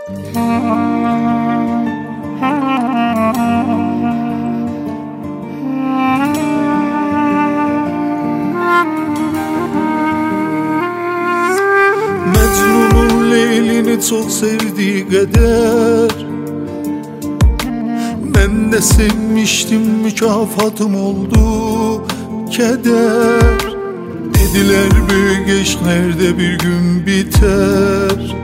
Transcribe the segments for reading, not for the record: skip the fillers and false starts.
Mecnun'un Leylini çok sevdiği kadar ben de sevmiştim, mükafatım oldu keder. Dediler büyük aşklarda bir gün biter,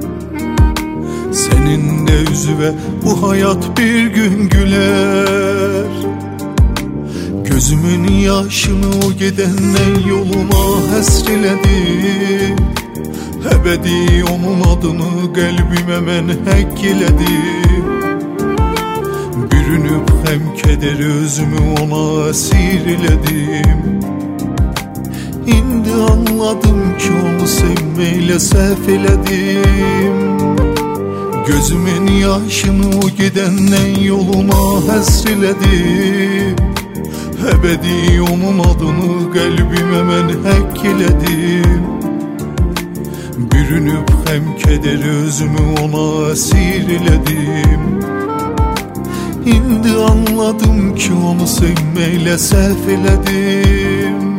seninle yüzüve bu hayat bir gün güler. Gözümün yaşını o gidenden yoluma hasreledim, ebedi onun adını kalbime men hekkiledim. Bürünüp hem kederi özümü ona esirledim. İndi anladım ki onu sevmeyle sefeledim. Gözümün yaşını o gidenden yoluma hasreledim, ebedi onun adını kalbime men hekkiledim. Bürünüp hem kederi özümü ona esirledim. İndi anladım ki onu sevmeyle sefeledim.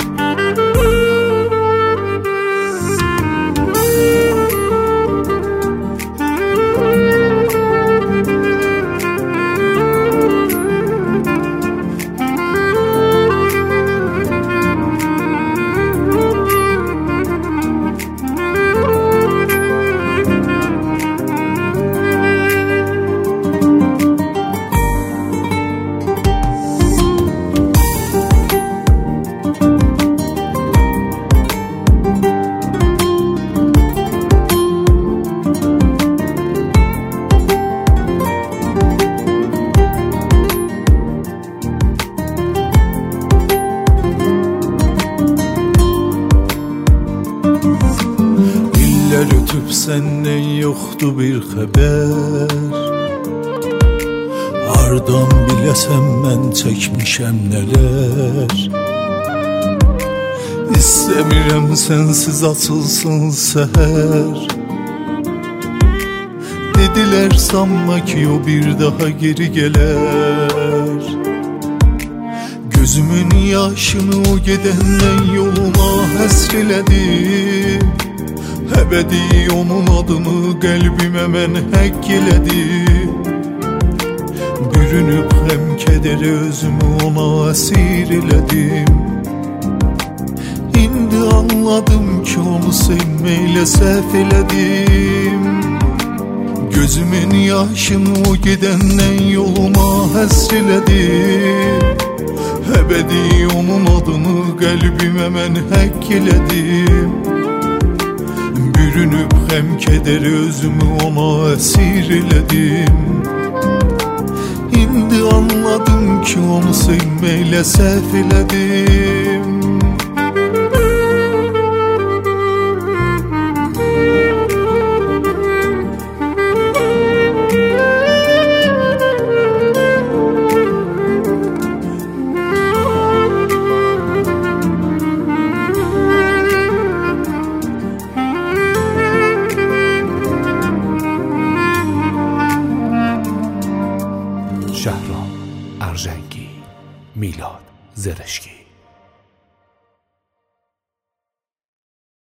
Ötüp senden yoktu bir haber, hardan bilesem ben çekmişem neler. İstemirem sensiz açılsın seher, dediler sanma ki o bir daha geri gelir. Gözümün yaşını o gidenden yoluma hasreledim, ebedi onun adını kalbime men hekkiledim. Bürünüp hem kederi özümü ona esirledim. İndi anladım ki onu sevmeyle sefeledim. Gözümün yaşını o gidenden yoluma hasreledim, ebedi onun adını kalbime men hekkiledim. Bürünüp hem kederi özümü ona esirledim. İndi anladım ki onu sevmeyle sefeledim. شهرام ارژنگی، میلاد زرشی.